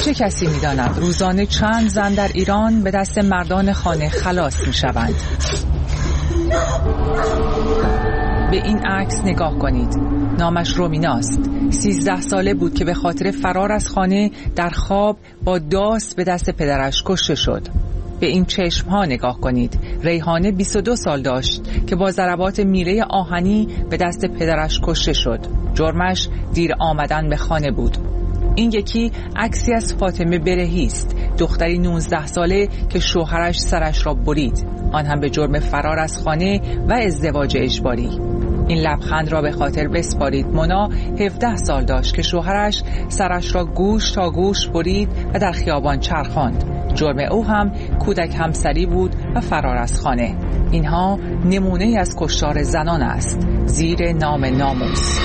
چه کسی می‌داند روزانه چند زن در ایران به دست مردان خانه خلاص می‌شوند؟ به این عکس نگاه کنید. نامش رومیناست. 13 ساله بود که به خاطر فرار از خانه در خواب با داس به دست پدرش کشته شد. به این چشمها نگاه کنید. ریحانه 22 سال داشت که با ضربات میله آهنی به دست پدرش کشته شد. جرمش دیر آمدن به خانه بود. این یکی عکسی از فاطمه برهی است، دختری 19 ساله که شوهرش سرش را برید، آن هم به جرم فرار از خانه و ازدواج اجباری. این لبخند را به خاطر بسپارید. مونا 17 سال داشت که شوهرش سرش را گوش تا گوش برید و در خیابان چرخاند. جرم او هم کودک همسری بود و فرار از خانه. اینها نمونه از کشتار زنان است زیر نام ناموس.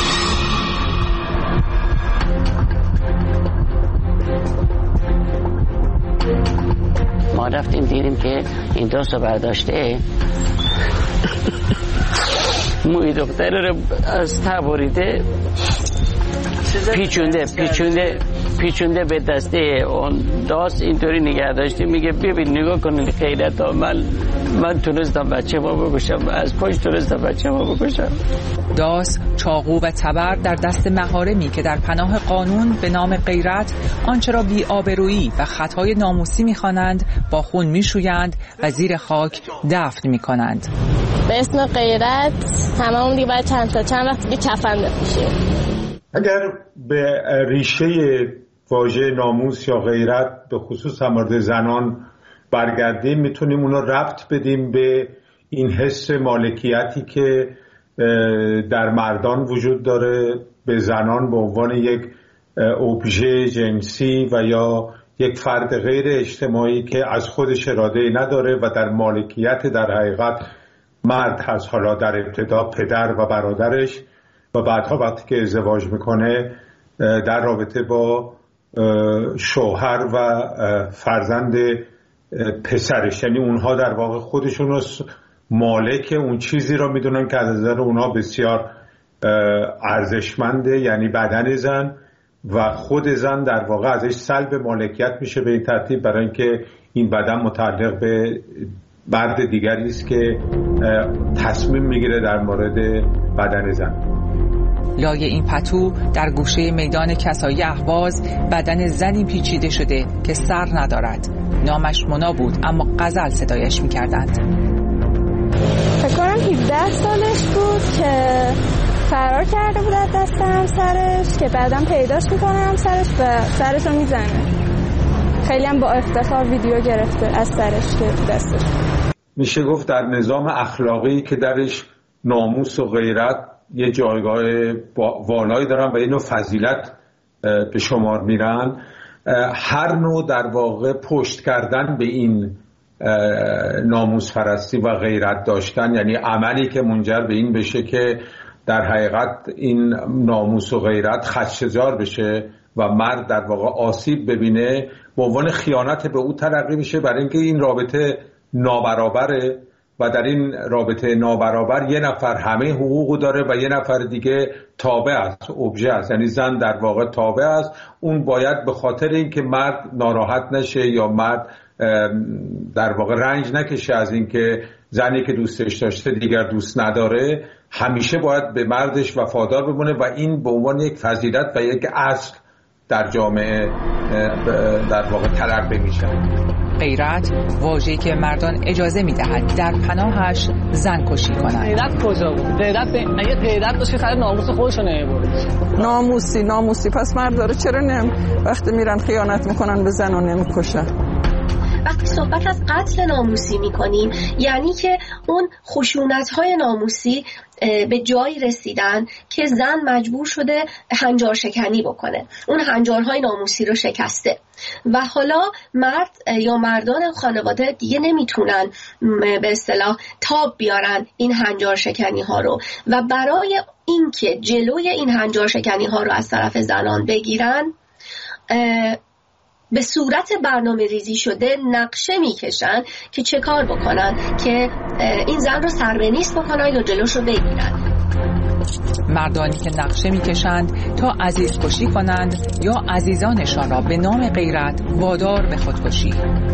ما رفتیم دیدیم که این داست رو برداشته، موی دختر رو از تبریده پیچونده به دسته اون داست اینطوری نگه داشته. میگه ببین نگاه کنید خیرت ها، من تونستم بچه ما بکشم، از پشت تونستم بچه ما بکشم. داس، چاقو و تبر در دست مهارمی که در پناه قانون به نام غیرت آنچه را بی‌آبرویی و خطای ناموسی می‌خوانند با خون می‌شویند و زیر خاک دفن می‌کنند. به اسم غیرت هممون دیگه باید چند وقت دیگه کفن بپوشیم. اگر به ریشه واژه ناموس یا غیرت به خصوص در مورد زنان برگردیم، میتونیم اونو ربط بدیم به این حس مالکیتی که در مردان وجود داره به زنان به عنوان یک ابژه جنسی و یا یک فرد غیر اجتماعی که از خودش اراده نداره و در مالکیت در حقیقت مرد هست، حالا در ابتدا پدر و برادرش و بعدها وقتی که ازدواج میکنه در رابطه با شوهر و فرزند پسرش، یعنی اونها در واقع خودشون رو مالک اون چیزی رو میدونن که از نظر اونها بسیار ارزشمنده، یعنی بدن زن، و خود زن در واقع ازش سلب مالکیت میشه به این ترتیب، برای اینکه این بدن متعلق به مرد دیگری است که تصمیم میگیره در مورد بدن زن. لای این پتو در گوشه میدان کسایی اهواز بدن زنی پیچیده شده که سر ندارد. نامش مونا بود اما غزل صدایش میکردند. فکر کنم 17 سالش بود که فرار کرده بود از دست همسرش که بعدم پیداش میکنه همسرش و سرش رو میزنه. خیلی هم با افتخار ویدیو گرفته از سرش که دستش. میشه گفت در نظام اخلاقی که درش ناموس و غیرت یه جایگاه والایی دارن و اینو فضیلت به شمار میرن، هر نوع در واقع پشت کردن به این ناموس پرستی و غیرت داشتن، یعنی عملی که منجر به این بشه که در حقیقت این ناموس و غیرت خدشه‌زار بشه و مرد در واقع آسیب ببینه، به عنوان خیانت به او تلقی میشه، برای اینکه این رابطه نابرابره و در این رابطه نابرابر یه نفر همه حقوقو داره و یه نفر دیگه تابع است، ابژه است، یعنی زن در واقع تابع است. اون باید به خاطر اینکه مرد ناراحت نشه یا مرد در واقع رنج نکشه از اینکه زنی که دوستش داشته دیگر دوست نداره، همیشه باید به مردش وفادار بمونه و این به عنوان یک فضیلت و یک اصل در جامعه در واقع تلقی میشه. غیرت واژه‌ای که مردان اجازه میدهد در پناهش زن کشی کنند. غیرت کجا بود؟ اگه غیرت داشت که خیلی ناموس خودشو نمیبرد. ناموسی پس مرد داره چرا وقتی میرن خیانت میکنن به زن و نمیکشن؟ وقتی صحبت از قتل ناموسی میکنیم یعنی که اون خشونت‌های ناموسی به جایی رسیدن که زن مجبور شده هنجار شکنی بکنه، اون هنجارهای ناموسی رو شکسته و حالا مرد یا مردان خانواده دیگه نمیتونن به اصطلاح تاب بیارن این هنجار شکنی ها رو و برای اینکه جلوی این هنجار شکنی ها رو از طرف زنان بگیرن به صورت برنامه ریزی شده نقشه میکشن که چه کار بکنن که این زن رو سربنیست بکنن یا جلوش رو بگیرن. مردانی که نقشه می‌کشند تا عزیز کشی کنند یا عزیزانشان را به نام غیرت وادار به خودکشی.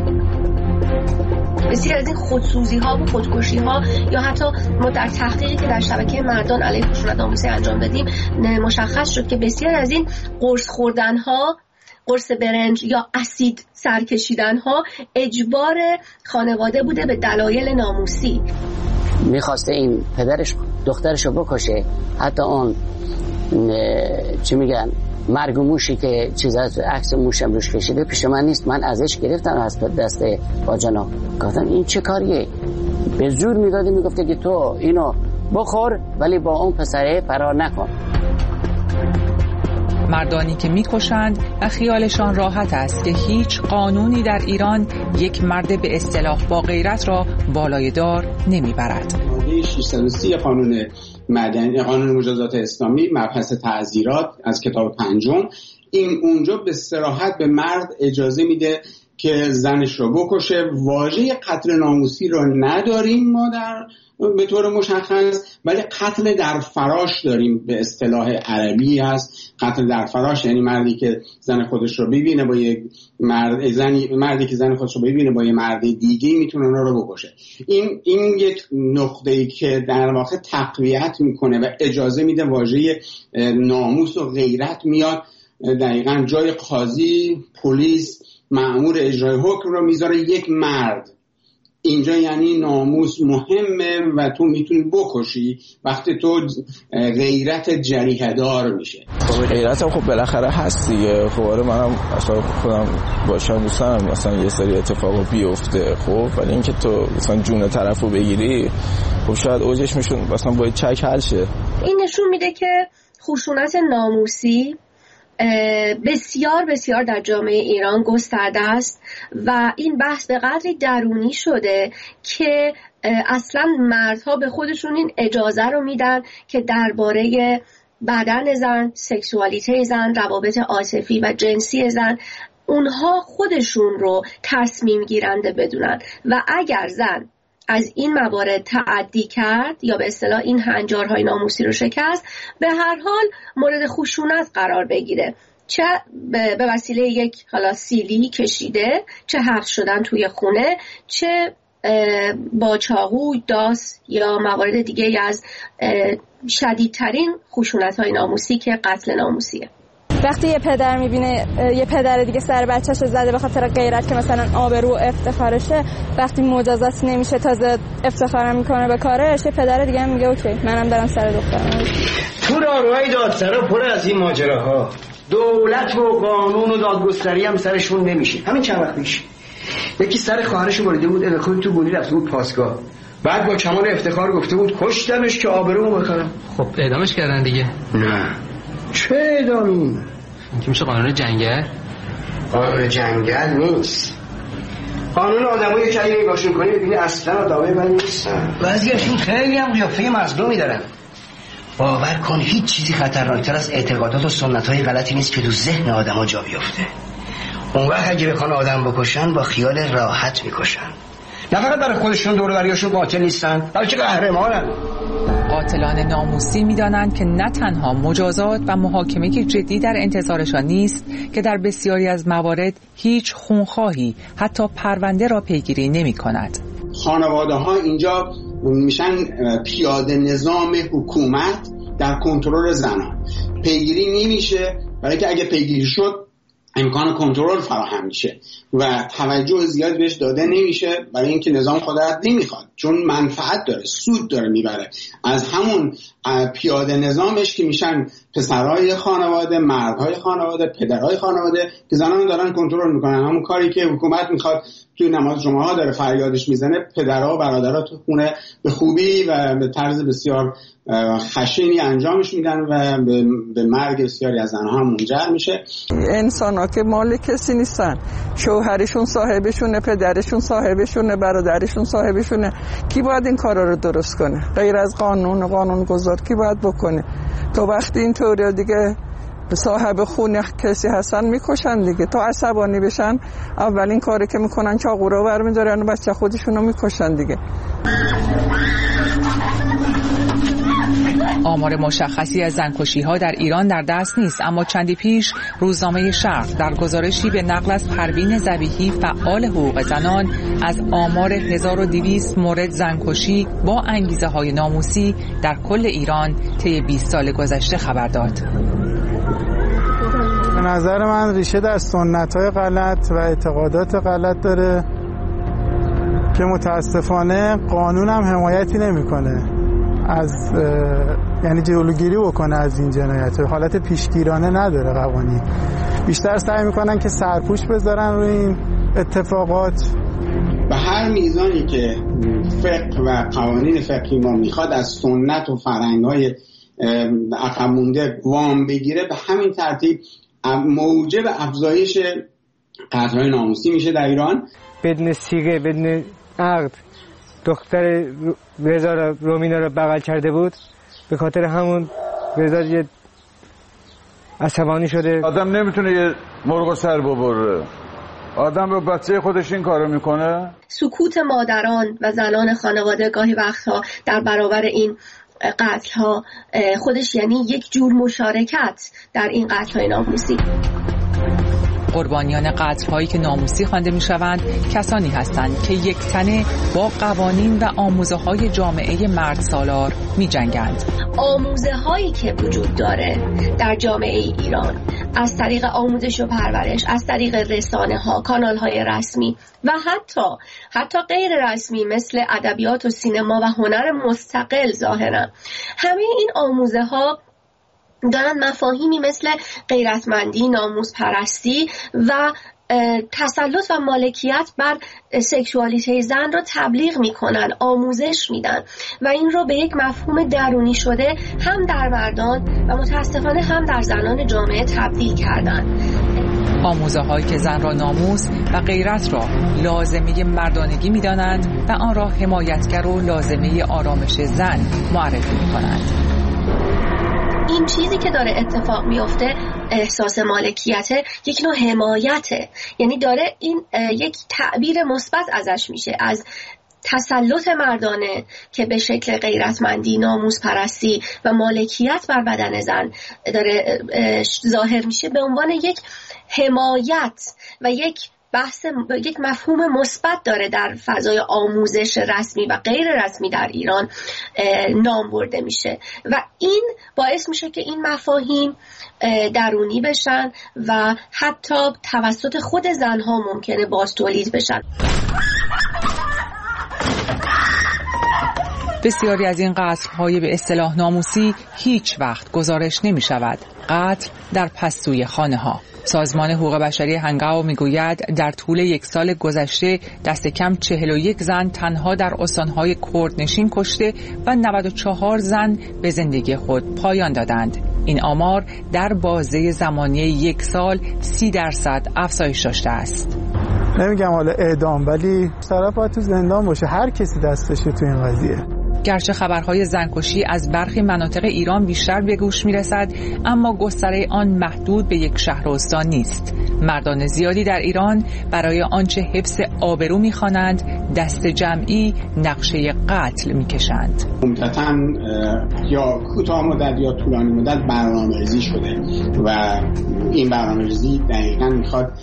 بسیار از این خودسوزی ها و خودکشی ها یا حتی ما در تحقیقی که در شبکه مردان علیه خشونت ناموسی انجام دادیم مشخص شد که بسیار از این قرص خوردن ها، قرص برنج یا اسید سرکشیدن ها اجبار خانواده بوده به دلایل ناموسی. میخواسته این پدرش دخترشو بکشه، حتی اون چی میگن مرگ موشی که چیز از عکس موشم روش کشیده پیش من نیست، من ازش گرفتم از دست باجانا. گفتم این چه کاریه؟ به زور میداده میگفته که تو اینو بخور ولی با اون پسره فرار نکن. مردانی که میکشند و خیالشان راحت است که هیچ قانونی در ایران یک مرد به اصطلاح با غیرت را بالای دار نمیبرد. ماده 630 قانون مدنی، قانون مجازات اسلامی، مبحث تعزیرات از کتاب پنجم، این اونجا به صراحت به مرد اجازه میده که زنش رو بکشه. واژه قتل ناموسی رو نداریم ما در به طور مشخص، ولی قتل در فراش داریم، به اصطلاح عربی هست. قتل در فراش یعنی مردی که زن خودش رو ببینه با یک مردی که زن خودش رو ببینه با یک مرد دیگه میتونه اونا رو بکشه. این یک نقطه‌ای که در واقع تقویت میکنه و اجازه میده واژه ناموس و غیرت میاد دقیقاً جای قاضی، پلیس، مأمور اجرای حکم رو میذاره یک مرد. اینجا یعنی ناموس مهمه و تو میتونی بکشی وقتی تو غیرت جریحه دار میشه. غیرت هم خب بالاخره هست دیگه. خب آره منم اصلا خودم باشم دوستانم مثلا یه سری اتفاقا بیفته، خب ولی اینکه تو مثلا جون طرفو بگیری خب شاید اوجش میشون مثلا باید چک حل شه. این نشون میده که خشونت ناموسی بسیار بسیار در جامعه ایران گسترده است و این بحث به قدری درونی شده که اصلا مردها به خودشون این اجازه رو میدن که درباره بدن زن، سکسوالیته زن، روابط عاطفی و جنسی زن اونها خودشون رو تصمیم گیرنده بدونن و اگر زن از این موارد تعدی کرد یا به اصطلاح این هنجارهای ناموسی رو شکست، به هر حال مورد خشونت قرار بگیره، چه به وسیله یک حالا سیلی کشیده، چه حبس شدن توی خونه، چه با چاقو، داس یا موارد دیگه از شدیدترین خشونت‌های ناموسی که قتل ناموسیه. وقتی یه پدر میبینه یه پدر دیگه سر بچه‌شو زده به خاطر غیرت که مثلا آبرو و افتخارشه، وقتی مجازات نمیشه تازه افتخارم میکنه به کارش، یه پدر دیگه هم میگه اوکی منم برم سر دخترم. تو راهروهای دادسرا پر از این ماجراها، دولت و قانون و دادگستری هم سرشون نمیشه. همین چند وقت پیش یکی سر خواهرشو بریده بود الکل تو گونی رفته بود پاسگاه، بعد با کمال افتخار گفته بود کشتمش که آبرومو بخرم. خب اعدامش کردن دیگه. نه چه اعدامی؟ این که میشه قانون جنگل. قانون جنگل نیست، قانون آدمایی که اگه نگاهشون کنی ببینی اصلا آدمای من نیستن. بعضیاشون خیلی هم قیافه مظلومی دارن. باور کن هیچ چیزی خطرناکتر از اعتقادات و سنت‌های غلطی نیست که تو ذهن آدم‌ها جا بیفته. اون وقت اگه بخوان آدم بکشن با خیال راحت میکشن، نه فقط برای خودشون دور و بریاشون قاتل نیستن، بلکه قهرمانن. قاتلان ناموسی می‌دانند که نه تنها مجازات و محاکمه جدی در انتظارشان نیست که در بسیاری از موارد هیچ خونخواهی حتی پرونده را پیگیری نمی‌کند. خانواده‌ها اینجا میشن پیاده نظام حکومت در کنترل زنان. پیگیری نمیشه برای که اگه پیگیری شد امکان کنترل فراهم میشه و توجه زیاد بهش داده نمیشه برای اینکه نظام قدرت نمیخواد، چون منفعت داره، سود داره میبره از همون پیاده نظامش که میشن پسرهای خانواده، مردهای خانواده، پدرهای خانواده که زنان دارن کنترل میکنن. همون کاری که حکومت میخواد توی نماز جمعه ها داره فریادش میزنه، پدرها و برادرها تو خونه به خوبی و به طرز بسیار خشنی انجامش میدن و به مرگ بسیاری از زنها هم منجر میشه. انسان ها که مال کسی نیستن، شوهرشون صاحبشونه، پدرشون صاحبشونه، برادرشون صاحبشونه. کی باید این کارا رو درست کنه غیر از قانون و قانونگذار؟ کی باید بکنه؟ تا وقتی اینطوری دیگه صاحب خونه کسی هستن میکشن دیگه، تا عصبانی بشن اولین کاری که میکنن چاقو رو برمی‌دارن و بچه خودشونو میکشن دیگه. آمار مشخصی از زنکشی‌ها در ایران در دست نیست، اما چندی پیش روزنامه شرق در گزارشی به نقل از پروین ذبیحی فعال حقوق زنان از آمار 1200 مورد زنکشی با انگیزه‌های ناموسی در کل ایران طی 20 سال گذشته خبر داد. به نظر من ریشه در سنت‌های غلط و اعتقادات غلط داره که متاسفانه قانون هم حمایتی نمی‌کنه از یعنی جلوگیری بکنه از این جنایت. حالت پیشگیرانه نداره قوانین، بیشتر سعی میکنن که سرپوش بذارن روی این اتفاقات. به هر میزانی که فقه و قوانین فقهی ما میخواد از سنت و فرهنگ‌های عقب مونده وام بگیره، به همین ترتیب موجب افزایش قتل‌های ناموسی میشه در ایران. بدون سیغه، بدون عقد دختر رضا رومینا رو بغل کرده بود، به خاطر همون رضا یه عصبانی شده. آدم نمیتونه یه مرغ سر ببره، آدم به بچه خودش این کارو میکنه. سکوت مادران و زنان خانواده گاهی وقتها در برابر این قتل‌ها خودش یعنی یک جور مشارکت در این قتل‌های ناموسی. قربانیان قتل‌هایی که ناموسی خوانده می‌شوند کسانی هستند که یک تنه با قوانین و آموزه‌های جامعه مرد سالار می‌جنگند. آموزه‌هایی که وجود داره در جامعه ایران از طریق آموزش و پرورش، از طریق رسانه‌ها، کانال‌های رسمی و حتی غیر رسمی مثل ادبیات و سینما و هنر مستقل ظاهراً، همه این آموزه‌ها دارن مفاهیمی مثل غیرتمندی، ناموس پرستی و تسلط و مالکیت بر سکشوالیته زن را تبلیغ میکنن، آموزش میدن و این رو به یک مفهوم درونی شده هم در مردان و متاسفانه هم در زنان جامعه تبدیل کردن. آموزه‌هایی که زن را ناموس و غیرت را لازمه مردانگی میدانند و آن را حمایتگر و لازمه آرامش زن معرفی میکنند. این چیزی که داره اتفاق میفته احساس مالکیته، یک نوع حمایته، یعنی داره این یک تعبیر مثبت ازش میشه، از تسلط مردانه که به شکل غیرتمندی، ناموس پرستی و مالکیت بر بدن زن داره ظاهر میشه، به عنوان یک حمایت و یک مفهوم مثبت داره در فضای آموزش رسمی و غیر رسمی در ایران نام برده میشه و این باعث میشه که این مفاهیم درونی بشن و حتی توسط خود زنها ممکنه باز تولید بشن. بسیاری از این قتل‌های به اصطلاح ناموسی هیچ وقت گزارش نمی شود. قتل در پستوی خانه‌ها. سازمان حقوق بشری هنگاو میگوید در طول یک سال گذشته دست کم 41 زن تنها در استانهای کردنشین کشته و 94 زن به زندگی خود پایان دادند. این آمار در بازه زمانی یک سال 30% افزایش داشته است. نمیگم حالا اعدام، ولی طرف باید تو زندان باشه، هر کسی دستشه تو این قضیه. گرچه خبرهای زنکشی از برخی مناطق ایران بیشتر به گوش میرسد، اما گستره آن محدود به یک شهر و استان نیست. مردان زیادی در ایران برای آنچه حفظ آبرو می‌خوانند دست جمعی نقشه قتل می‌کشند. عمدتاً یا کوتاه مدت یا طولانی مدت برنامه‌ریزی شده و این برنامه‌ریزی دقیقاً می‌خواد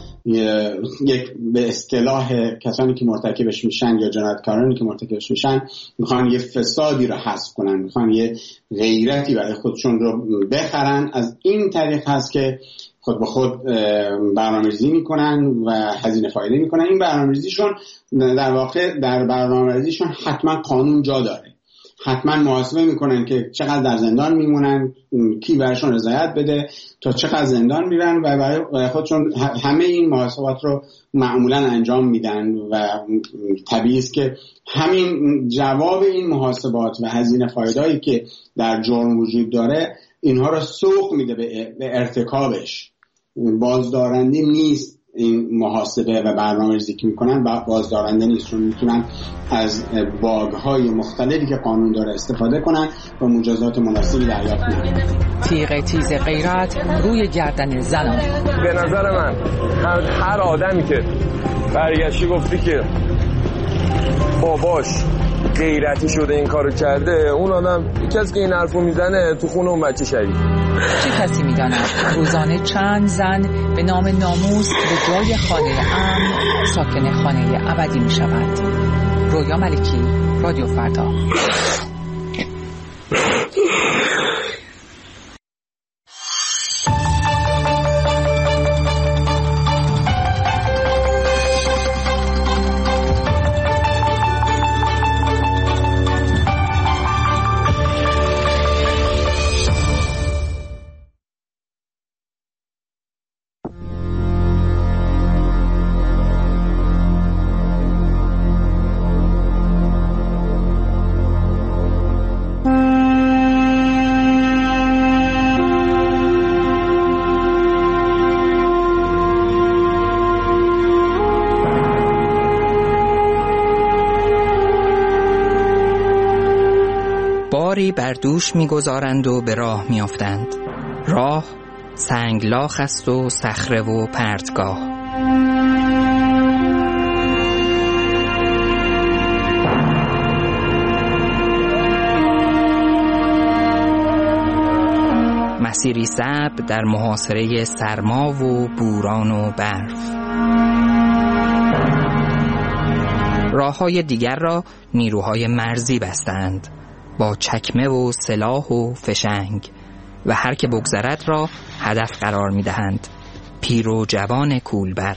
یک به اصطلاح کسانی که مرتکبش میشن یا جنایتکارانی که مرتکبش میشن میخوان یه فسادی رو حذف کنن، میخوان یه غیرتی برای خودشون رو بخرن. از این طریق هست که خود به خود برنامه‌ریزی میکنن و هزینه فایده میکنن. این برنامه‌ریزیشون در واقع در برنامه‌ریزیشون حتما قانون جا داره، حتما محاسبه میکنن که چقدر در زندان میمونن، کی براشون رضایت بده، تا چقدر زندان میرن و برای خودشون همه این محاسبات رو معمولا انجام میدن و طبیعی است که همین جواب این محاسبات و هزینه فایده‌ای که در جرم وجود داره اینها رو سوق میده به ارتکابش. بازدارنده نیست این محاسبه و برنامه‌ریزی که میکنن و بازدارنده نیست، چون میتونن از باگ‌های مختلفی که قانون داره استفاده کنن و مجازات مناسبی دریافت کنن. تیغ تیز غیرت روی گردن زنان. به نظر من هر آدمی که برگشتی گفتی که باباش غیرتی شده این کارو کرده، اون آدم کسی که این حرفو میزنه تو خونه اون بچه شهید. چه کسی میداند روزانه چند زن به نام ناموس به جای خانه امن ساکن خانه ابدی میشوند؟ رویا ملکی، رادیو فردا. باری بر دوش می‌گذارند و به راه می‌افتند. راه سنگلاخ است و صخره و پرتگاه. مسیری صعب در محاصره سرما و بوران و برف. راه‌های دیگر را نیروهای مرزی بستند با چکمه و سلاح و فشنگ و هر که بگذرد را هدف قرار می‌دهند. پیر و جوان کولبر.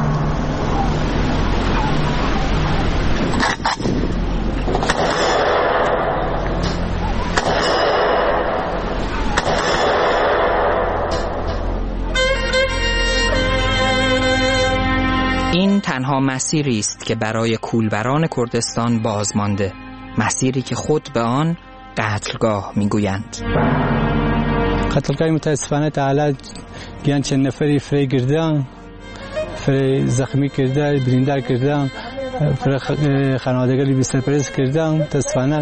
این تنها مسیری است که برای کولبران کردستان باز مانده، مسیری که خود به آن قتلگاه میگویند. قتلگاه متاسفانه تعالی بیان چند نفری فری گردن، فری زخمی کردن، بریندار کردن، فری خانوادگی بی سرپرست کردن. متاسفانه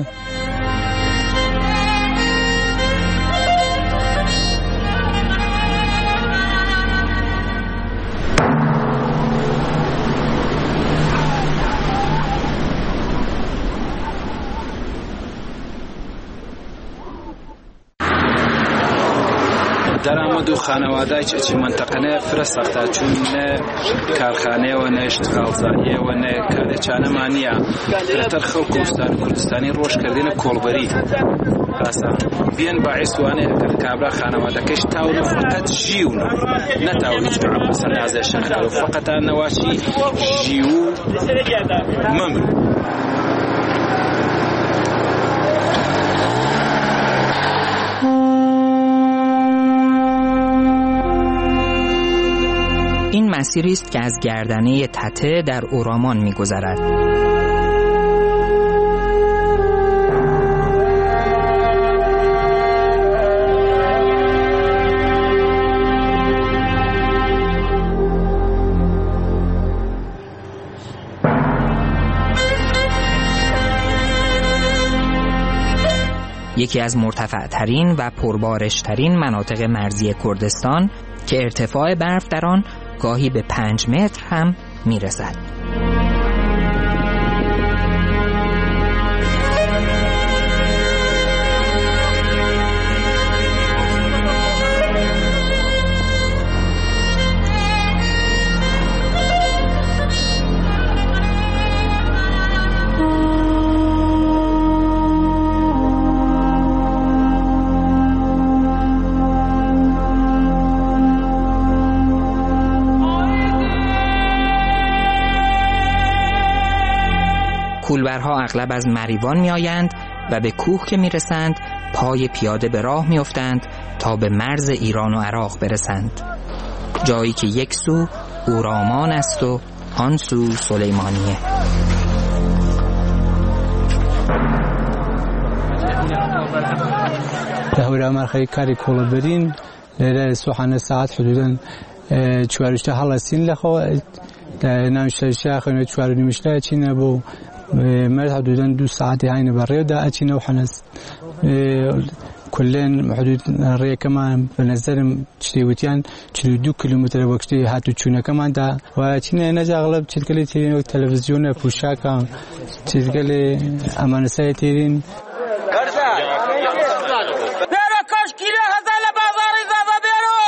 در اما دو خانواده چه منطقه نه فرستاخته چون نه کارخانه و نه اشتغالزایی و نه کارچانه مانیا تر خلق کردستانی روش کردن کولبری خاصا بیان باعث وانه کابرا خانواده کش تاول فقط جیون نه تاول هیچ عبا سنازشان کارو فقط نواشی جیو ممن. این مسیری است که از گردنه تته در اورامان می‌گذرد. یکی از مرتفع‌ترین و پربارش‌ترین مناطق مرزی کردستان که ارتفاع برف در آن گاهی به 5 متر هم میرسد. کولبرها اغلب از مریوان می آیند و به کوه که می رسند پای پیاده به راه می افتند تا به مرز ایران و عراق برسند، جایی که یک سو اورامان است و آن سو سلیمانیه. دهورا خیلی کاری کولبرین لیره سوحانه ساعت حدوداً 4 هلسین لخو نامشتر شاخ و 4 نمیشته چینه بو مرد حدوداً 2 ساعت هاین برای دا اچینه و حنس كلن حدود الرية كمان بنزل تشتيوتيان 42 كيلومتر وقتي هاتو تشونا كمان دا وتشينا نجا أغلب تشتغلي تيرين تلفزيون بوشاكا تشتغلي أمان سايتيرين بيرو كاش كيلو هذا لبازار إذا بيرو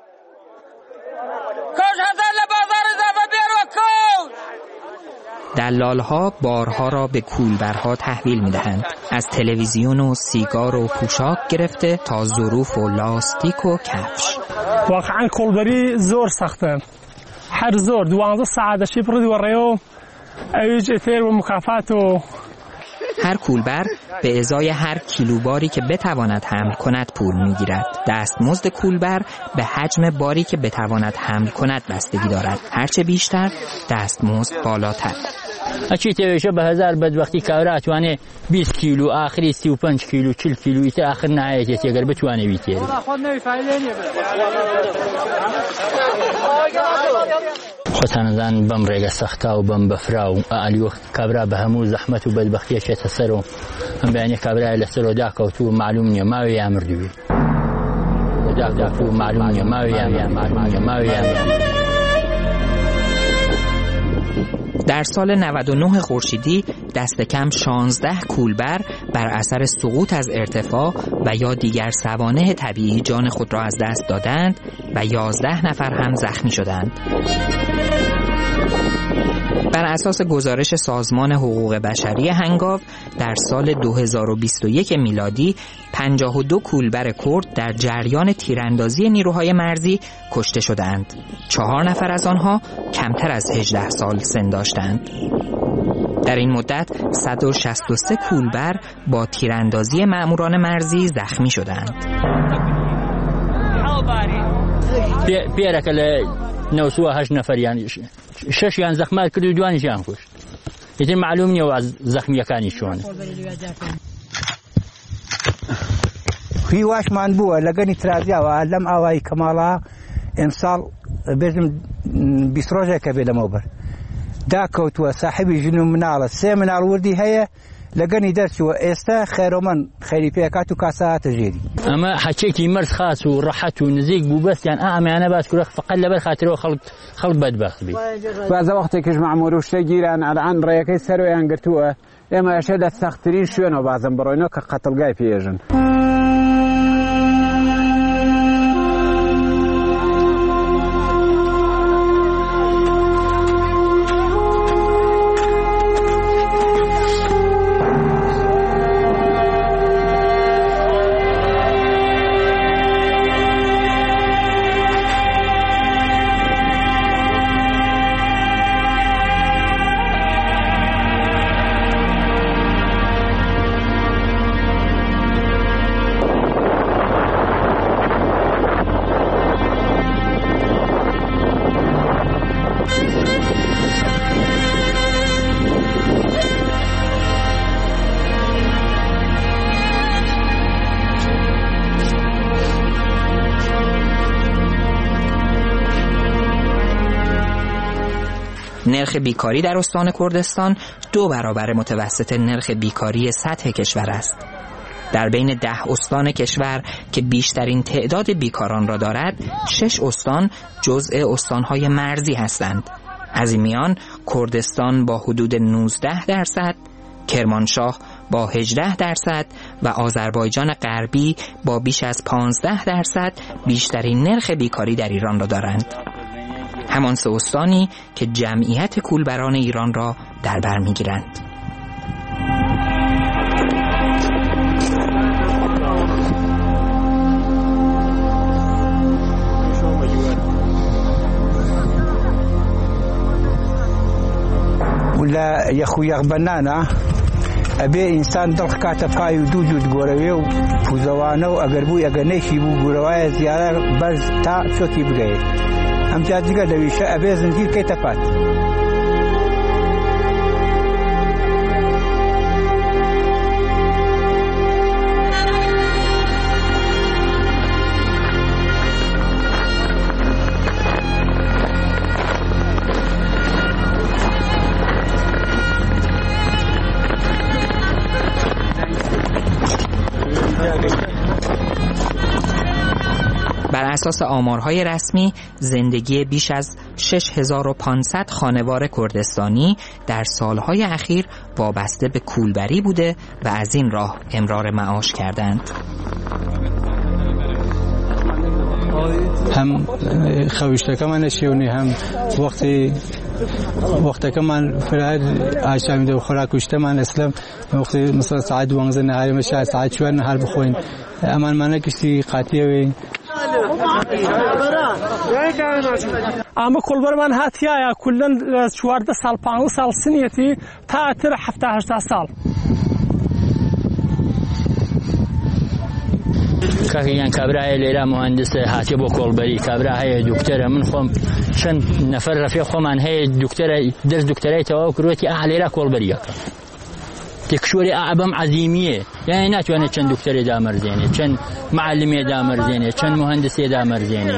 كاش هذا لبازار إذا بيرو كاش. دلال‌ها بارها را به کولبرها تحویل می‌دهند. از تلویزیون و سیگار و پوشاک گرفته تا ظروف و لاستیک و کفش. واقعا کولبری زور سخته. هر زور 12 ساعت شبر دوریو ایج اثر و مکافات و هر کولبر به ازای هر کیلوباری که بتواند حمل کند پول میگیرد. دستمزد کولبر به حجم باری که بتواند حمل کند بستگی دارد. هرچه بیشتر دستمزد بالاتر. اچی تیشه به هزار بدبختی کارات وانه 20 کیلو آخری 35 کیلو 40 کیلو ایت آخر نهایت اگر بتوانه بیتیری. خۆتان زان بەم ڕێگە سەختا و بەم بەفرا و ئالی وەخت کابرا بە هەموو زەحمەت و بەدبەختیە چێتە سەر و ئەم بەیانێ کابرای لەسەرەوە داکەوتوو معلوم نییە ماوەی یا مردووی داکەوتوو معلوم نییە ماوەی یا در سال 99 خورشیدی دست کم 16 کولبر بر اثر سقوط از ارتفاع و یا دیگر سوانح طبیعی جان خود را از دست دادند و 11 نفر هم زخمی شدند. بر اساس گزارش سازمان حقوق بشری هنگاو در سال 2021 میلادی 52 کولبر کرد در جریان تیراندازی نیروهای مرزی کشته شدند. 4 نفر از آنها کمتر از 18 سال سن داشتند. در این مدت 163 کولبر با تیراندازی مأموران مرزی زخمی شدند. نوسوها 8 نفر یعنی 6 یان زخمات کردو دوانیش یان کشت. ایتر معلوم نیه از زخمیەکانی چۆنە. هیواشمان بووە لەگەنی ترازیاوە لەم ئاوایی کەماڵا ئەمساڵ بێژم 20 ڕۆژێکە بێ لەمەوبەر داکەوتووە ساحبی ژن و مناڵە 3 مناڵ وردی هەیە لەگەنی دەرچووە ئێستا خێرۆمەن خەیری پێکات و کاسەهاتە ژێری ئەمە حەچێکی مرد خاص و ڕەحەت و نزیک بوو بەستیان ئەمەیانە باس کرۆ فقط لەبەر خاترەوە خەڵک بەدبەخت بی بازە وەختێکیش مەعموور و شتە گیران ئەلعان ڕێیەکەی سەرۆیان گرتووە ئێمە ئەشە لە سەختترین شوێنەوە بازم بڕۆینەوە کە قەتڵگای پێژن. نرخ بیکاری در استان کردستان 2 برابر متوسط نرخ بیکاری سطح کشور است. در بین 10 استان کشور که بیشترین تعداد بیکاران را دارد 6 استان جزء استانهای مرزی هستند. از این میان کردستان با حدود 19%، کرمانشاه با 18% و آذربایجان غربی با بیش از 15% بیشترین نرخ بیکاری در ایران را دارند. همان 3 استانی که جمعیت کولبران ایران را در بر می‌گیرند. ولا يخويا بنانا ابي انسان دلخ كاتفاي ودوجود غوروي وفوزوانه واغربو اغنيشي بو غوروي زياره بس تا شوكي بغي ام جاجيغا دويشه ابي زنجير كيتفات اساس آمارهای رسمی زندگی بیش از 6500 خانوار کردستانی در سالهای اخیر وابسته به کولبری بوده و از این راه امرار معاش کردند. هم خویشتکه من شیونی هم وقتی که من فرار عشاء و خوراک کشته من اسلام وقتی مثلا ساعت 12 نهاری میشه ساعت 4 نهار بخورین اما من کسی قاطیه وی اما کولبر من هاتیه کلا 14 سال 15 سال سنیتی تا 17 سال كاكيان كابراهي ليرا مهندس هاتي بو كولبري كابراهي دكتوره من خم شن نفر رفيق خمان هي دكتوره درس دكتوراه تو كروتي ليرا كولبري تكشوري اعبم عظيميه يعني ناتوانه چن دكتوره دامر زينه چن معلميه دامر زينه چن مهندسيه دامر زينه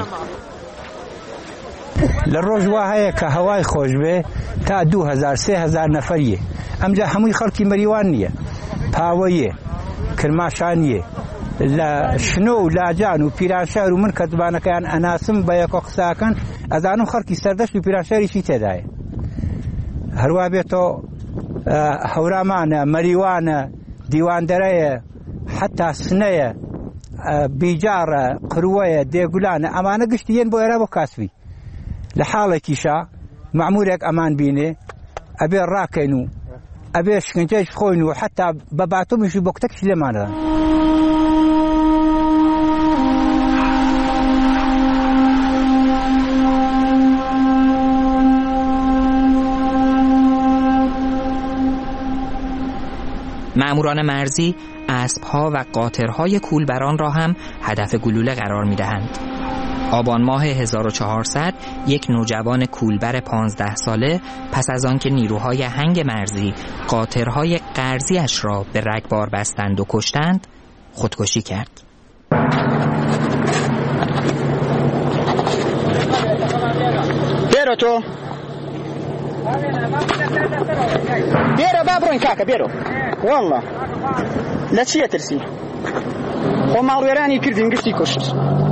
للروجوا هي كهواي خوش به تا 2000 3000 نفريه امجا همي خلقي مريوانيه باويه كرماشانيه لا شنو لا جانو پیرانشار و من کتبانه کان اناسم بیاکو قساکن ازانم خلقی سردش و پیرانشاری چی تدای هروا بیتو هورامان مریوان دیواندره حتی سنه بیجار قروه دیگولان امانه گشتین بو ارابو کاسبی لحاله کیشا معمولک امان بینه ابي راكنو ابي شكنجاج خوينو حتى ببعتهم يشو بوقتك لماذا مأموران مرزی اسب‌ها و قاطرهای کولبران را هم هدف گلوله قرار می‌دهند. آبان ماه 1400 یک نوجوان کولبر 15 ساله پس از آنکه نیروهای هنگ مرزی قاطرهای قرضی‌اش را به رگبار بستند و کشتند خودکشی کرد. بیرو تو بیرو بابرون کاکا بیرو والله لا چیه ترسی خو ماڵوێرانی کردین گشتی کوشت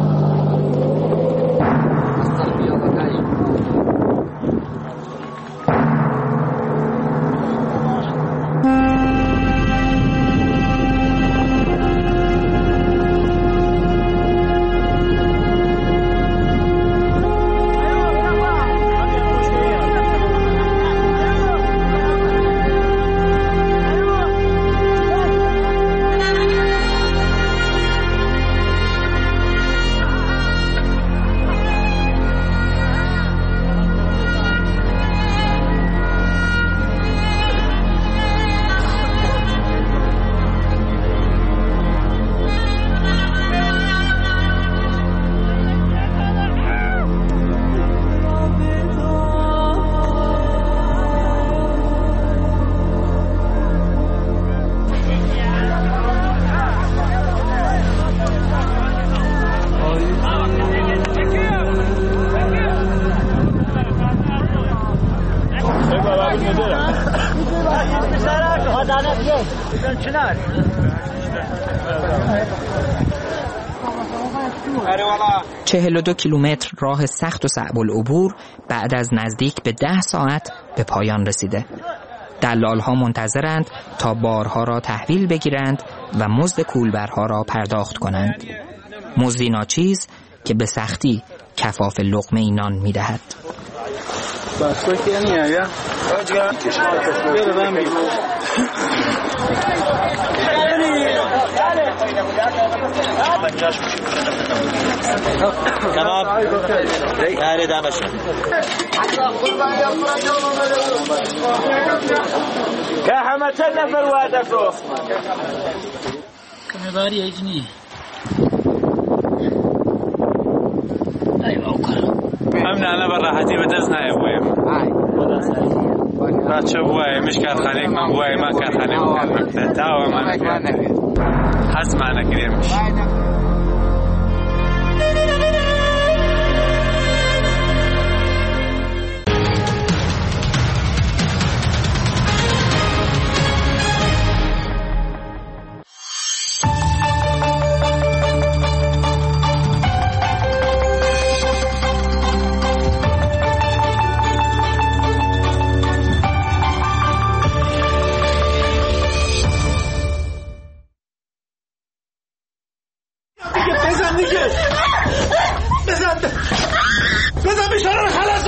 چهل و 2 کیلومتر راه سخت و صعب العبور بعد از نزدیک به 10 ساعت به پایان رسیده. دلال‌ها منتظرند تا بارها را تحویل بگیرند و مزد کولبرها را پرداخت کنند. مزدی ناچیز که به سختی کفاف لقمه نان می‌دهد. أنا براحتي بدرسنا يا أبوي. باتشو أبوي مش كان خليك من أبوي ما كان خليك تاوى ما حس معنا كريم.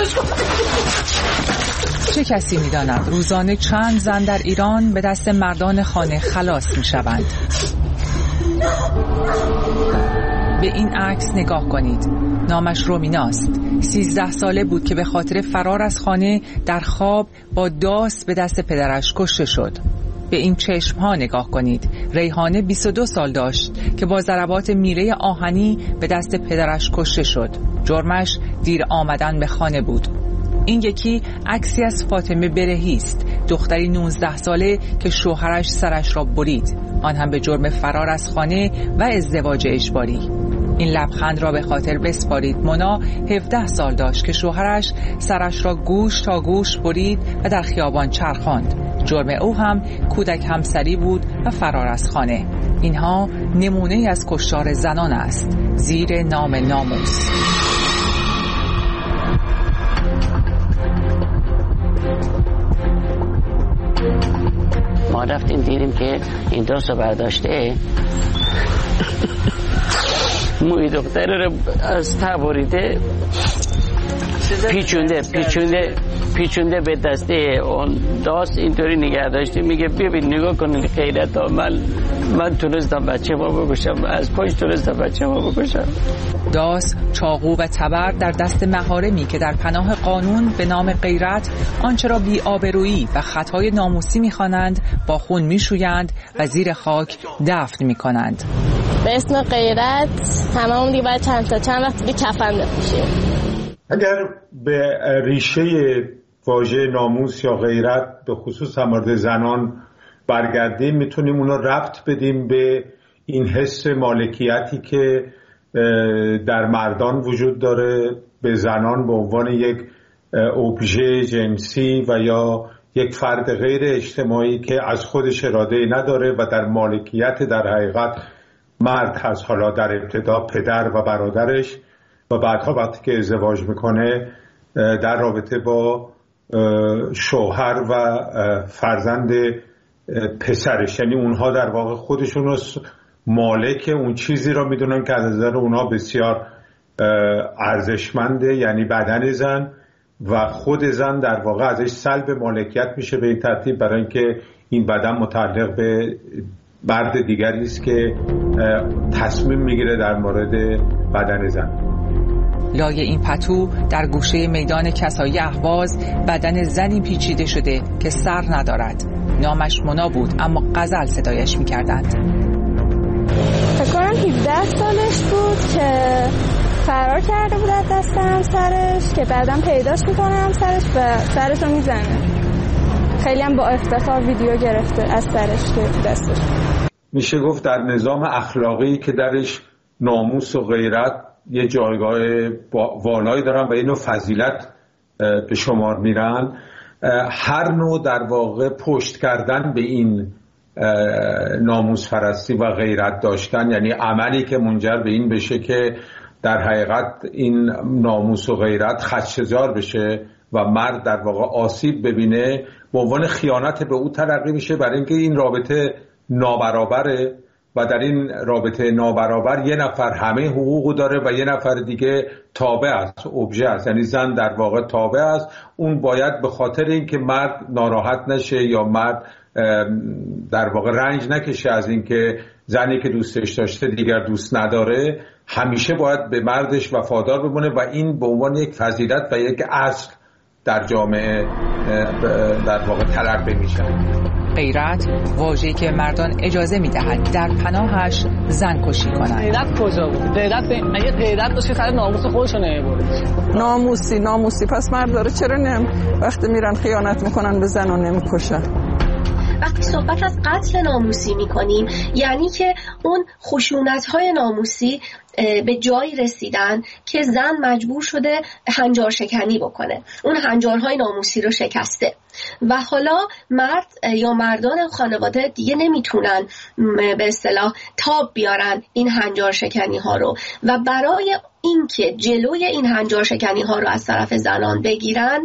چه کسی می‌داند روزانه چند زن در ایران به دست مردان خانه خلاص می‌شوند؟ به این عکس نگاه کنید. نامش رومیناست. 13 ساله بود که به خاطر فرار از خانه در خواب با داس به دست پدرش کشته شد. به این چشم‌ها نگاه کنید. ریحانه 22 سال داشت که با ضربات میله آهنی به دست پدرش کشته شد. جرمش دیر آمدن به خانه بود. این یکی عکسی از فاطمه برهی است، دختری 19 ساله که شوهرش سرش را برید، آن هم به جرم فرار از خانه و ازدواج اجباری. این لبخند را به خاطر بسپارید. مونا 17 سال داشت که شوهرش سرش را گوش تا گوش برید و در خیابان چرخاند. جرم او هم کودک همسری بود و فرار از خانه. اینها نمونه از کشتار زنان است زیر نام ناموس. ما رفتیم دیدیم که این داستو برداشته موی دختر رو از تبریده پیچونده به دسته اون داست اینطوری نگه داشته. میگه ببین نگاه کنید غیرت ها، من تونستم بچه ما بکشم، از پاش تونستم بچه ما بکشم. داس، چاقو و تبر در دست مهارمی که در پناه قانون به نام غیرت آنچه را بی‌آبرویی و خطای ناموسی می‌خوانند با خون می‌شویند و زیر خاک دفن می‌کنند. به اسم غیرت هممون دیگه باید چند وقت دیگه کفن بپوشیم. اگر به ریشه واژه ناموس یا غیرت به خصوص مورد زنان برگردیم، میتونیم اونو ربط بدیم به این حس مالکیتی که در مردان وجود داره به زنان به عنوان یک ابژه جنسی و یا یک فرد غیر اجتماعی که از خودش اراده نداره و در مالکیت در حقیقت مرد هست، حالا در ابتدا پدر و برادرش و بعدها وقتی که ازدواج میکنه در رابطه با شوهر و فرزند پسرش، یعنی اونها در واقع خودشون رو مالک اون چیزی را میدونن که از نظر اونها بسیار ارزشمنده، یعنی بدن زن، و خود زن در واقع ازش سلب مالکیت میشه به این ترتیب، برای اینکه این بدن متعلق به مرد دیگری است که تصمیم میگیره در مورد بدن زن. لای این پتو در گوشه میدان کسایی اهواز بدن زنی پیچیده شده که سر ندارد. نامش مونا بود اما غزل صدایش میکردند. فکر کنم 17 سالش بود که فرار کرده بود از دست همسرش که بعدم پیداش میکنه همسرش و سرش رو میزنه. خیلی هم با افتخار ویدیو گرفته از سرش که دستش. میشه گفت در نظام اخلاقی که درش ناموس و غیرت یه جایگاه والایی دارن و اینو فضیلت به شمار میرن، هر نوع در واقع پشت کردن به این ناموس پرستی و غیرت داشتن، یعنی عملی که منجر به این بشه که در حقیقت این ناموس و غیرت خدشه‌زار بشه و مرد در واقع آسیب ببینه، به عنوان خیانت به او تلقی میشه، برای اینکه این رابطه نابرابره و در این رابطه نابرابر یه نفر همه حقوقو داره و یه نفر دیگه تابع است، ابژه است، یعنی زن در واقع تابع است. اون باید به خاطر اینکه مرد ناراحت نشه یا مرد در واقع رنج نکشه از اینکه زنی که دوستش داشته دیگر دوست نداره، همیشه باید به مردش وفادار بمونه و این به عنوان یک فضیلت و یک اصل در جامعه در واقع تلقی میشه. غیرت واژه‌ای که مردان اجازه میدهد در پناهش زن کشی کنند. غیرت کجا بود؟ اگه غیرت داشت خاطر ناموس خودش رو نمیبرد. ناموسی پس مرداره چرا وقتی میرن خیانت میکنن به زن و نمیکشن؟ وقتی صحبت از قتل ناموسی میکنیم یعنی که اون خشونت‌های ناموسی به جایی رسیدن که زن مجبور شده هنجار شکنی بکنه، اون هنجارهای ناموسی رو شکسته و حالا مرد یا مردان خانواده دیگه نمیتونن به اصطلاح تاب بیارن این هنجار شکنی ها رو و برای اینکه جلوی این هنجار شکنی ها رو از طرف زنان بگیرن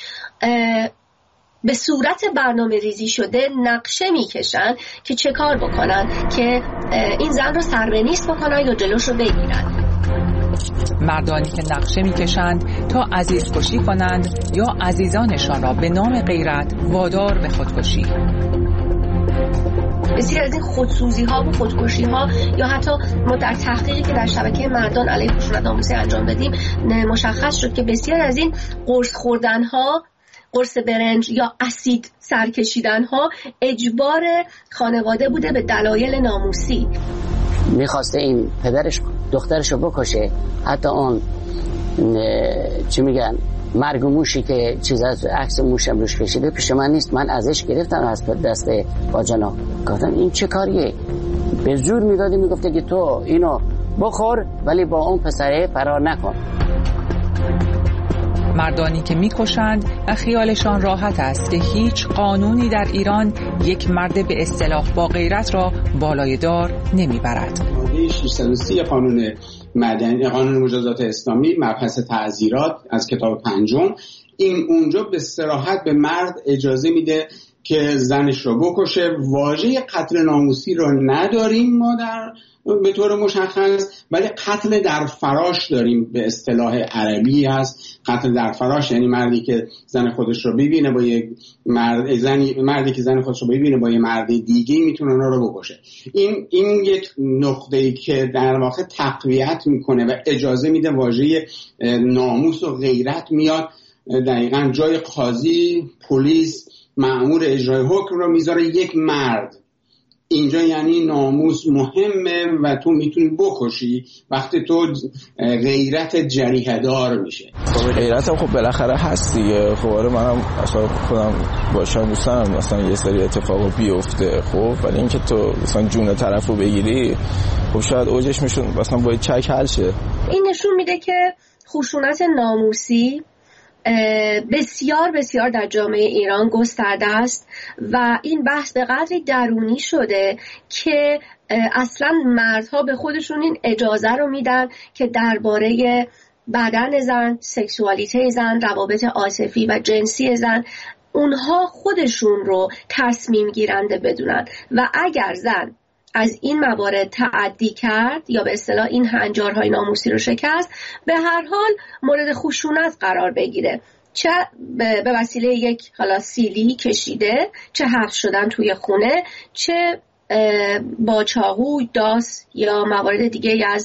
به صورت برنامه ریزی شده نقشه میکشن که چه کار بکنن که این زن رو سربنیست بکنن یا جلوش رو بگیرن. مردانی که نقشه میکشند تا عزیز کشی کنند یا عزیزانشان را به نام غیرت وادار به خودکشی. بسیار از این خودسوزی ها و خودکشی ها یا حتی ما در تحقیقی که در شبکه مردان علیه خشونت ناموسی انجام دادیم مشخص شد که بسیار از این قرص خوردن ها، قرص برنج یا اسید سر کشیدن ها اجبار خانواده بوده به دلایل ناموسی. میخواسته این پدرش دخترشو بکشه، حتی اون چی میگن مرگ موشی که چیز از عکس موشم روش کشیده پیش من نیست، من ازش گرفتم از دست باجنا. گفتم این چه کاریه؟ به زور میدادی میگفته که تو اینو بخور ولی با اون پسره فرار نکن. مردانی که میکشند و خیالشان راحت است که هیچ قانونی در ایران یک مرد به اصطلاح با غیرت را بالای دار نمیبرد. ماده 630 قانون مدنی، قانون مجازات اسلامی، مبحث تعزیرات از کتاب پنجم، این اونجا به صراحت به مرد اجازه میده که زنش رو بکشه. واژه قتل ناموسی رو نداریم ما به طور مشخص، ولی قتل در فراش داریم، به اصطلاح عربی هست. قتل در فراش یعنی مردی که زن خودش رو ببینه با یک مردی که زن خودش رو ببینه با یک مرد دیگه میتونه اونا رو بکشه. این یک نقطه‌ای که در واقع تقویت میکنه و اجازه میده واژه ناموس و غیرت میاد دقیقاً جای قاضی، پلیس، مأمور اجرای حکم رو میذاره یک مرد. اینجا یعنی ناموس مهمه و تو میتونی بکشی وقتی تو غیرت جریحه دار میشه. غیرت هم خب بالاخره هست دیگه. خب آره منم اصلا خودم باشم دوستانم مثلا یه سری اتفاقا بیفته، خب ولی اینکه تو مثلا جون طرفو بگیری خب شاید اوجش میشون مثلا باید چک حل شه. این نشون میده که خشونت ناموسی بسیار بسیار در جامعه ایران گسترده است و این بحث به قدری درونی شده که اصلا مردها به خودشون این اجازه رو میدن که درباره بدن زن، سکسوالیته زن، روابط عاطفی و جنسی زن اونها خودشون رو تصمیم گیرنده بدونن و اگر زن از این موارد تعدی کرد یا به اصطلاح این هنجارهای ناموسی رو شکست، به هر حال مورد خشونت قرار بگیره، چه به وسیله یک سیلی کشیده، چه حبس شدن توی خونه، چه با چاقو، داس یا موارد دیگه از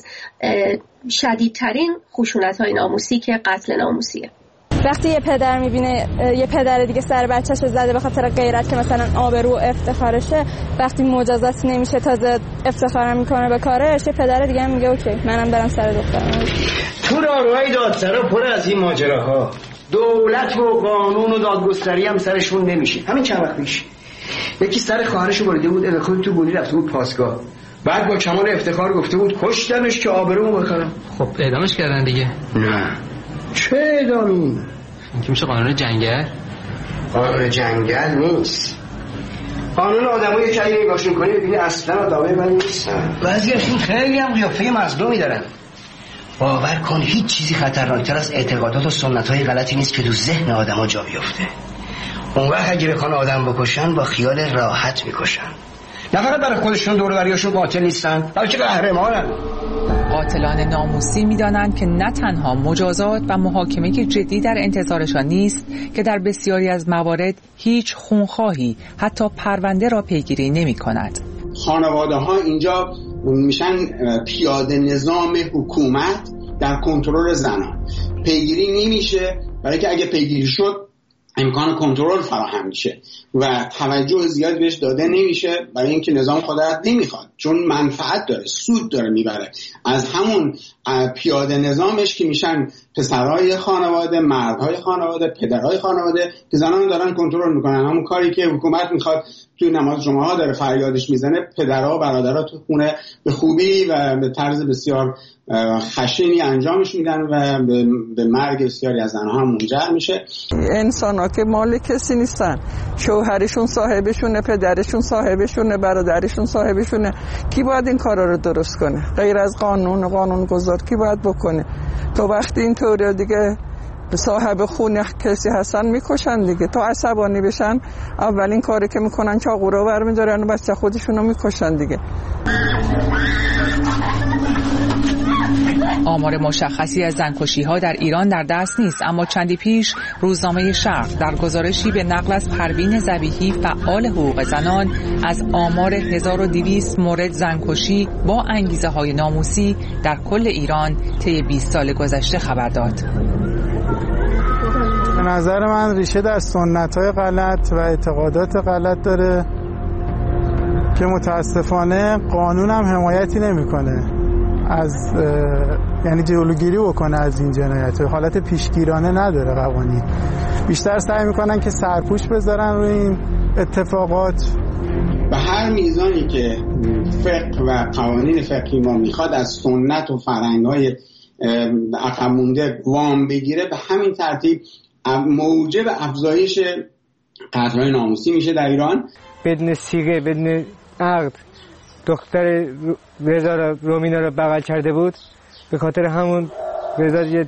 شدیدترین خشونت‌های ناموسی که قتل ناموسیه. وقتی یه پدر میبینه یه پدر دیگه سر بچه‌شو زده به خاطر غیرت که مثلا آبرو و افتخارشه، وقتی مجازات نمیشه تازه افتخار میکنه به کارش، یه پدر دیگه هم میگه اوکی منم برم سر دخترم. تو راهروهای دادسرا پر از این ماجراها. دولت و قانون و دادگستری هم سرشون نمیشه. همین چند وقت پیش یکی سر خواهرشو بریده بود، انداخته تو گونی رفته بود پاسگاه. بعد با کمال افتخار گفته بود کشتنش که آبرومو بخرم. خب اعدامش کردن دیگه. نه چه اعدامی؟ این که میشه قانون جنگل؟ قانون جنگل نیست. قانون آدمایی که اگه نگاهشون کنی ببینی اصلا آدمای من نیستن. بعضیاشون خیلی هم قیافه مظلومی دارن. باور کن هیچ چیزی خطرناکتر از اعتقادات و سنت‌های غلطی نیست که تو ذهن آدم‌ها جا بیفته. اون وقت اگه بخوان آدم بکشن با خیال راحت میکشن. نه فقط برای خودشون دور و بریاشون قاتل نیستن، بلکه قهرمانن. قاتلان ناموسی می‌دانند که نه تنها مجازات و محاکمه جدی در انتظارشان نیست که در بسیاری از موارد هیچ خونخواهی حتی پرونده را پیگیری نمی‌کند. خانواده‌ها اینجا میشن پیاده نظام حکومت در کنترل زنان. پیگیری نمیشه برای که اگه پیگیری شد امکان کنترل فراهم میشه و توجه زیاد بهش داده نمیشه برای اینکه نظام قدرت نمیخواد، چون منفعت داره، سود داره میبره از همون پیاده نظامش که میشن پسرهای خانواده، مردهای خانواده، پدرهای خانواده که زنان دارن کنترل میکنن. همون کاری که حکومت میخواد توی نماز جمعه ها داره فریادش میزنه، پدرها و برادرها تو خونه به خوبی و به طرز بسیار خشنی انجامش میدن و به مرگ بسیاری از زنها هم منجر میشه. انسان که مال کسی نیستن، شوهرشون صاحبشونه، پدرشون صاحبشونه، برادرشون صاحبشونه. کی باید این کارا رو درست کنه غیر از قانون گذار؟ کی باید بکنه؟ تو وقتی این طوری دیگه صاحب خونه کسی هستن میکشن دیگه، تا عصبانی بشن اولین کاری که میکنن چاقو رو برمیدارن و بچه خودشونو میکشن دیگه. آمار مشخصی از زنکشی‌ها در ایران در دست نیست، اما چندی پیش روزنامه شرق در گزارشی به نقل از پروین ذبیحی فعال حقوق زنان از آمار 1200 مورد زنکشی با انگیزه‌های ناموسی در کل ایران طی 20 سال گذشته خبر داد. به نظر من ریشه در سنت‌های غلط و اعتقادات غلط داره که متاسفانه قانون هم حمایتی نمی‌کنه از یعنی جلوگیری بکنه از این جنایت. حالت پیشگیرانه نداره قوانین، بیشتر سعی میکنن که سرپوش بذارن روی این اتفاقات. به هر میزانی که فقه و قوانین فقهی ما میخواد از سنت و فرهنگ‌های عقب مونده وام بگیره، به همین ترتیب موجب افزایش قتل‌های ناموسی میشه در ایران. بدون سیغه، بدون عقد دختر رضا رومینا رو بغل کرده بود، به خاطر همون رضا یه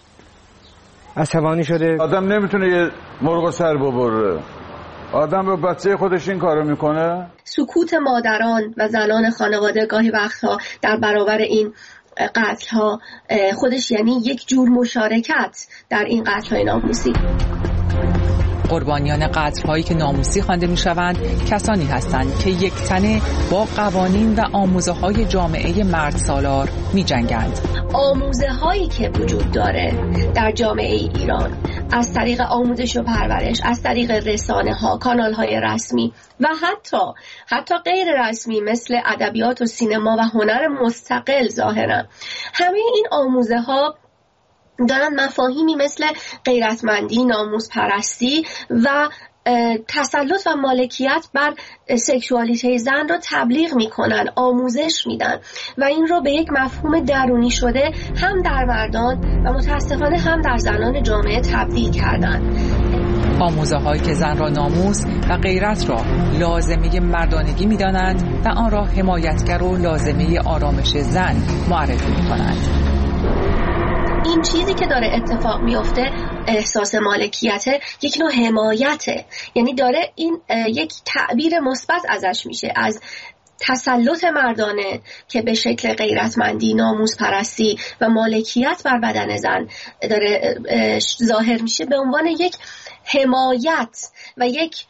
عصبانی شده. آدم نمیتونه یه مرغ سر ببره، آدم به بچه خودش این کارو میکنه. سکوت مادران و زنان خانواده گاهی وقتها در برابر این قتل ها خودش یعنی یک جور مشارکت در این قتل های ناموسی. قربانیان قتل‌هایی که ناموسی خوانده می‌شوند کسانی هستند که یک تنه با قوانین و آموزه‌های جامعه مرد سالار می‌جنگند. آموزه‌هایی که وجود داره در جامعه ایران از طریق آموزش و پرورش، از طریق رسانه‌ها، کانال‌های رسمی و حتی غیر رسمی مثل ادبیات و سینما و هنر مستقل ظاهراً، همه این آموزه‌ها دارن مفاهیمی مثل غیرتمندی، ناموس پرستی و تسلط و مالکیت بر سکشوالیته زن رو تبلیغ میکنن، آموزش میدن و این رو به یک مفهوم درونی شده هم در مردان و متاسفانه هم در زنان جامعه تبدیل کردن. آموزه‌هایی که زن را ناموس و غیرت را لازمه مردانگی میدانند و آن را حمایتگر و لازمه آرامش زن معرفی میکنند. این چیزی که داره اتفاق میفته احساس مالکیت، یک نوع حمایته، یعنی داره این یک تعبیر مثبت ازش میشه، از تسلط مردانه که به شکل غیرتمندی، ناموس پرستی و مالکیت بر بدن زن داره ظاهر میشه، به عنوان یک حمایت و یک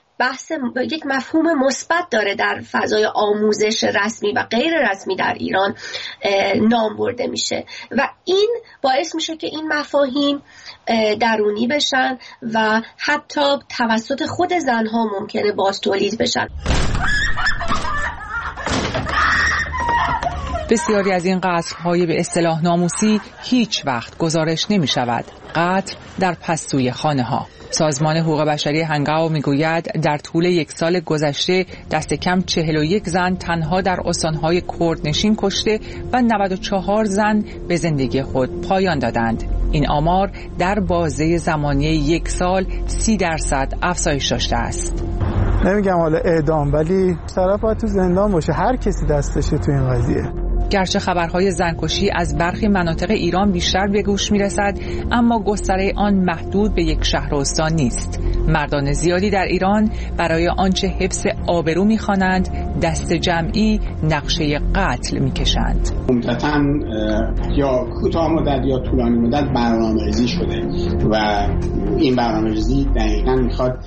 مفهوم مثبت داره در فضای آموزش رسمی و غیر رسمی در ایران نام برده میشه و این باعث میشه که این مفاهیم درونی بشن و حتی توسط خود زنها ممکنه باز تولید بشن. بسیاری از این قتل‌های به اصطلاح ناموسی هیچ وقت گزارش نمی‌شود. قتل در پستوی خانه‌ها. سازمان حقوق بشری هنگاو میگوید در طول یک سال گذشته دست کم 41 زن تنها در استانهای کردنشین کشته و 94 زن به زندگی خود پایان دادند. این آمار در بازه زمانی یک سال 30% افزایش داشته است. نمیگم حالا اعدام، ولی طرف باید تو زندان باشه، هر کسی دستشه تو این قضیه. گرچه خبرهای زنکشی از برخی مناطق ایران بیشتر به گوش میرسد، اما گستره آن محدود به یک شهر و استان نیست. مردان زیادی در ایران برای آنچه حفظ آبرو می‌خوانند دست جمعی نقشه قتل می‌کشند. عمدتاً یا کوتاه مدت یا طولانی مدت برنامه‌ریزی شده و این برنامه‌ریزی دقیقاً می‌خواد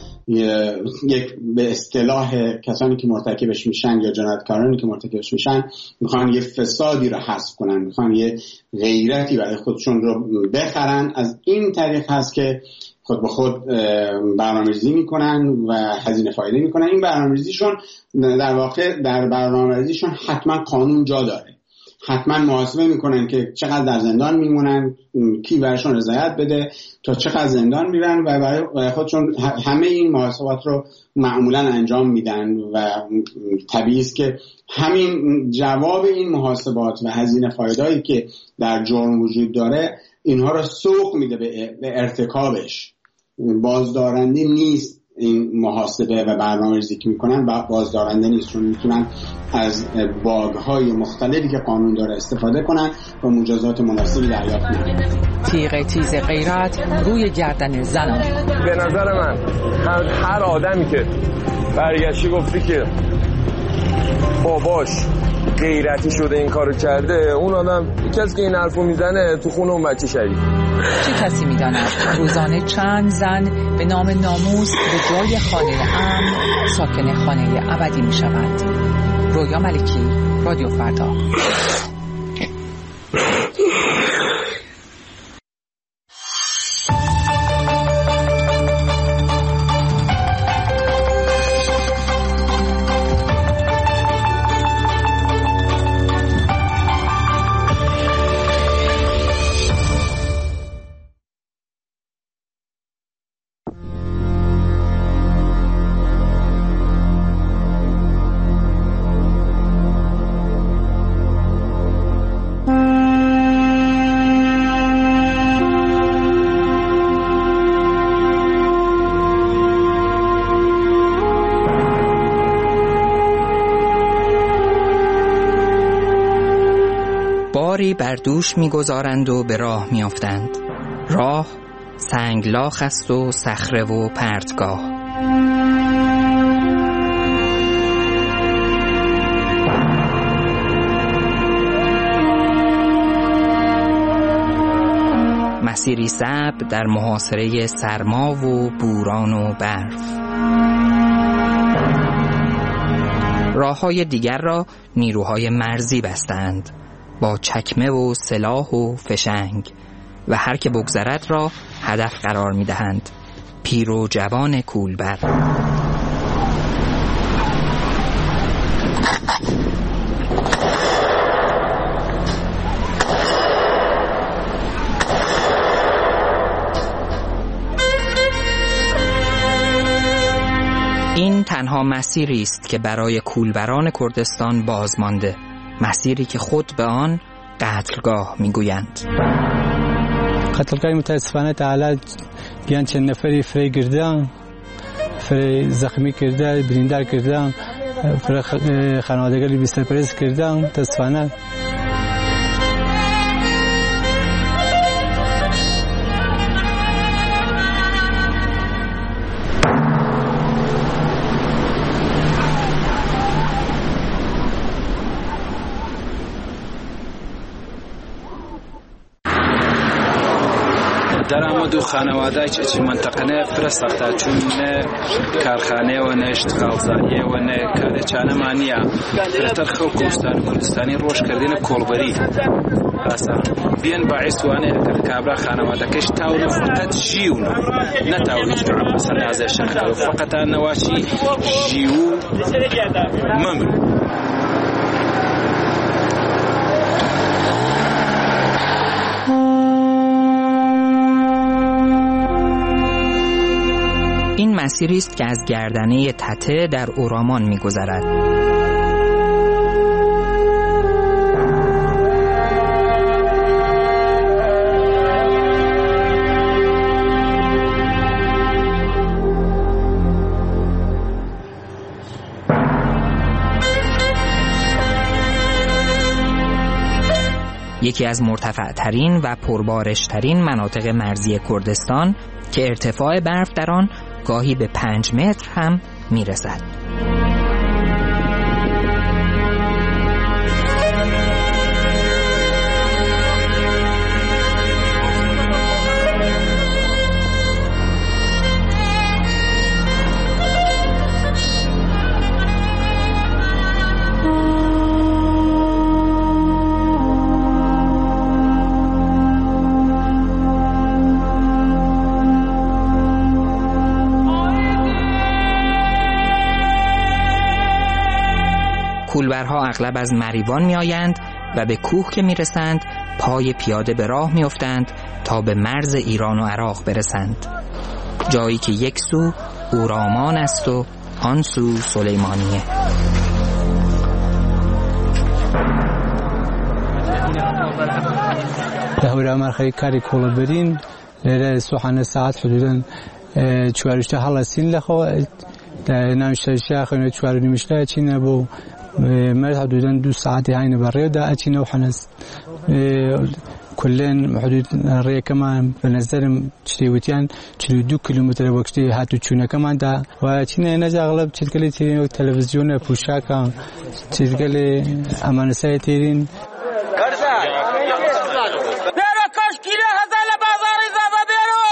یک به اصطلاح کسانی که مرتکبش میشن یا جنایتکارانی که مرتکبش میشن میخوان یه فسادی رو حذف کنن، میخوان یه غیرتی برای خودشون رو بخرن. از این طریق هست که خود به خود برنامه‌ریزی میکنن و هزینه فایده میکنن. این برنامه‌ریزیشون در واقع در برنامه‌ریزیشون حتما قانون جا داره، حتما محاسبه میکنن که چقدر در زندان میمونن، کی براشون رضایت بده، تا چقدر زندان میرن و برای خودشون همه این محاسبات رو معمولا انجام میدن و طبیعی است که همین جواب این محاسبات و هزینه فایده‌ای که در جرم وجود داره اینها رو سوق میده به ارتکابش. بازدارنده نیست این محاسبه و برنامه‌ریزی که میکنن بازدارنده نیست، چون میتونن از باگ‌های مختلفی که قانون داره استفاده کنن و مجازات مناسبی دریافت کنن. تیغ تیز غیرت روی گردن زنان. به نظر من هر آدمی که برگشتی گفتی که باباش غیرتی شده این کارو کرده، اون آدم کسی که این حرفو میزنه تو خونه اون بچه شهید. چه کسی میداند روزانه چند زن به نام ناموس به جای خانه امن ساکن خانه ابدی میشوند؟ رویا ملکی، رادیو فردا. باری بر دوش می‌گذارند و به راه می‌افتند. راه سنگلاخ است و صخره و پرتگاه. مسیری صعب در محاصره سرما و بوران و برف. راه‌های دیگر را نیروهای مرزی بستند با چکمه و سلاح و فشنگ و هر که بگذرد را هدف قرار می‌دهند. پیر و جوان کولبر. این تنها مسیری است که برای کولبران کردستان باز مانده، مسیری که خود به آن قتلگاه میگویند. قتلگاه متاسفانه تعالی بیان چند نفری فری گردن، فری زخمی کردن، بریندار کردن، فری خانوادگی بی سرپرست کردن. متاسفانه درآمد و خانواده چه منطقه فرستاده چون کارخانه و نه اشتغالزایی و نه کار چانه مانیا فرتر خو کوردستانی روش کردن کولبری اصلا بیان باعث وانه کابرا خانواده کش تاون فقط جیو نه تاون اصلا ازشان کار فقط نواشی جیو ممر. این مسیری است که از گردنه تته در اورامان می‌گذرد. یکی از مرتفع‌ترین و پربارش‌ترین مناطق مرزی کردستان که ارتفاع برف در آن گاهی به 5 متر هم میرسد. کولبرها اغلب از مریوان می آیند و به کوه که می رسند پای پیاده به راه می افتند تا به مرز ایران و عراق برسند، جایی که یک سو اورامان است و آن سو سلیمانیه. دهورا خیلی کاری کولبرین لره سوحانه ساعت حدودا 4 هلسین لخو نامشتر شاخ و 4 نمشته چی نبو مرد حدودا 2 ساعتی هاین برای دا اچینه و حنس كلن حدود الريا كمان بنزلهم تشتيوتيان 42 كيلومتر وقتي هاتو تشونا كمان دا واتشنا نجا أغلب تشتغلي تيرين تلفزيون بوشاكا تشتغلي أمان سايتيرين بيرو كاش كيلو هذا لبازار إضافة بيرو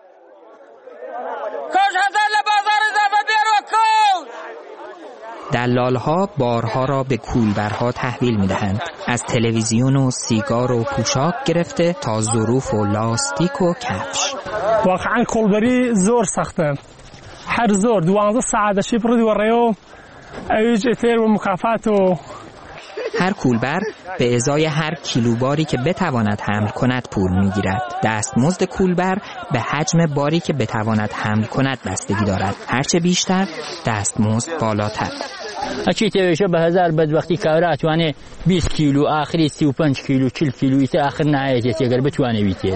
كاش هذا لبازار إضافة بيرو كاش. دلال‌ها بارها را به کولبرها تحویل می‌دهند. از تلویزیون و سیگار و پوشاک گرفته تا ظروف و لاستیک و کفش. واقعا کولبری زور سخته. هر زور 12 ساعت شبردی و ریو ایج اتر و مکافات و هر کولبر به ازای هر کیلوباری که بتواند حمل کند پول میگیرد. دستمزد کولبر به حجم باری که بتواند حمل کند بستگی دارد. هرچه بیشتر دستمزد بالاتر. اچی تیشه به هزار بدبختی کارات وانه 20 کیلو آخری 35 کیلو 40 کیلو ایت آخر نهایت اگر بتوانه بیتری.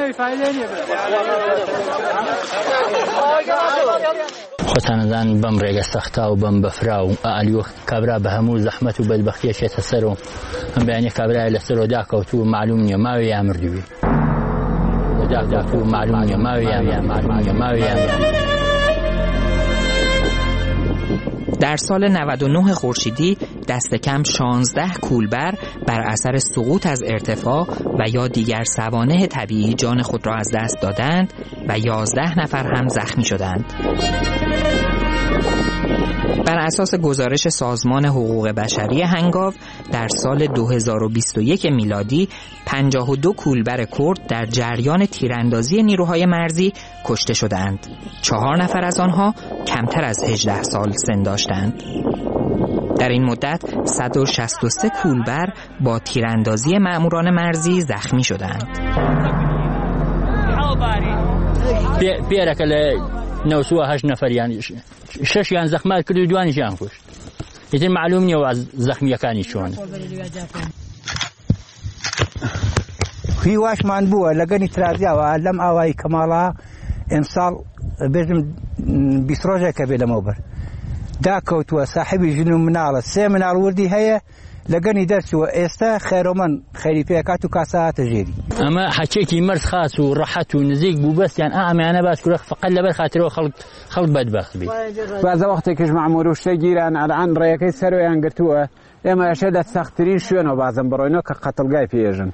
خۆتانەزان بەم ڕێگە سەختا و بەم بەفرا و ئالیوە کابرا بە هەموو زەحمەت و بەدبەختیە شێتە سەر و ئەم بەیانە کابرای لەسەرەوە داکەوت و معلوم نییە ماوەی یا مردووی داکەوت و معلوم نییە ماوەی یا در سال 99 خورشیدی دست کم 16 کولبر بر اثر سقوط از ارتفاع و یا دیگر سوانح طبیعی جان خود را از دست دادند و 11 نفر هم زخمی شدند. بر اساس گزارش سازمان حقوق بشری هنگاو در سال 2021 میلادی 52 کولبر کرد در جریان تیراندازی نیروهای مرزی کشته شدند. 4 نفر از آنها کمتر از 18 سال سن داشتند. در این مدت 163 کولبر با تیراندازی مأموران مرزی زخمی شدند. نوسوها 8 نفر یعنی 6 یان زخمات کرد و دوانی جان کشت. یعنی معلوم نیست از زخمیەکانی چۆن. هیواشمان بووە لەگەنی ترازیاوە لەم ئاوایی کەماڵا ئەمساڵ بێژم 20 ڕۆژێکە بێ لەمەوبەر داکەوتووە ساحبی ژن و مناڵە 3 مناڵ وردی هەیە لەگەنی دەرچووە ئێستا خێرۆمەن خەری پێکات و کاسەهاتە ژێری ئەمە حەچێکی مرز خاص و ڕەحەت و نزیک بوو بەستیان ئەمانە باس کوڕە فقط لەبەر خاطرەوە خەڵک بەدبەخت بێ بازە وەختێکیش مەعموور و شتە گیران ئەلعان ڕێیەکەی سەرۆیان گرتووە ئێمە ئەشە دە سەختترین شوێنەوە بازم بڕۆینەوە کە قەتڵگای پێژن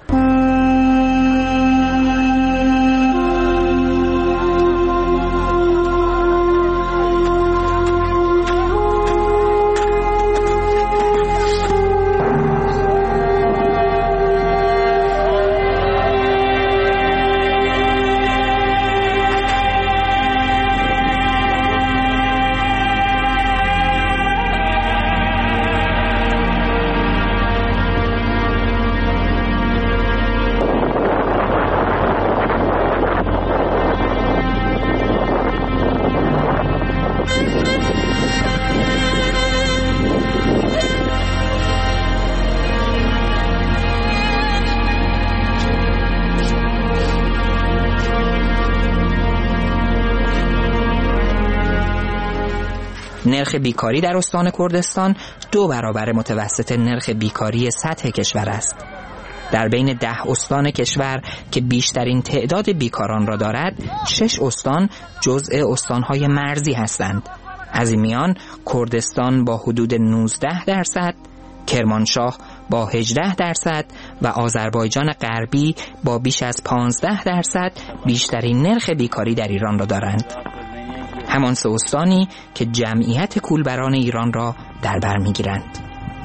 نرخ بیکاری در استان کردستان 2 برابر متوسط نرخ بیکاری سطح کشور است. در بین 10 استان کشور که بیشترین تعداد بیکاران را دارد 6 استان جزء استانهای مرزی هستند. از این میان کردستان با حدود 19%، کرمانشاه با 18% و آذربایجان غربی با بیش از 15% بیشترین نرخ بیکاری در ایران را دارند. همان 3 استانی که جمعیت کولبران ایران را در بر می‌گیرند.